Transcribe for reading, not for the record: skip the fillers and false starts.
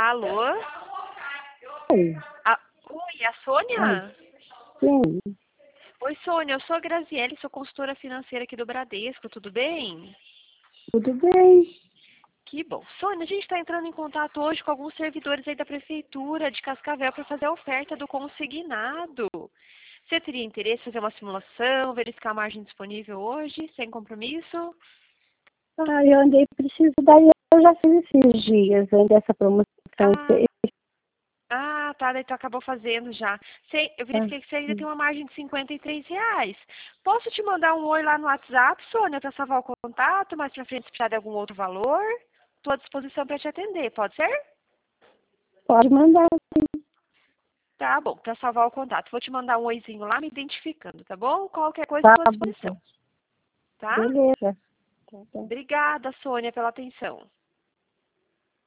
Alô? Oi. Oi, a Sônia? Sim, Oi, Sônia, eu sou a Graziele, sou consultora financeira aqui do Bradesco, tudo bem? tudo bem. Que bom. Sônia, a gente está entrando em contato hoje com alguns servidores aí da Prefeitura de Cascavel para fazer a oferta do consignado. Você teria interesse em fazer uma simulação, verificar a margem disponível hoje, sem compromisso? Eu andei preciso, daí eu já fiz esses dias, ainda essa promoção. Tá, daí tu acabou fazendo já. Eu verifiquei que você ainda tem uma margem de R$ 53. Posso te mandar um oi lá no WhatsApp, Sônia, para salvar o contato, mais pra frente se precisar de algum outro valor? Estou à disposição para te atender, pode ser? Pode mandar, Tá bom, para salvar o contato. Vou te mandar um oizinho lá me identificando, tá bom? Qualquer coisa tá estou à bom. disposição, tá? Beleza. Tá bom. Obrigada, Sônia, pela atenção.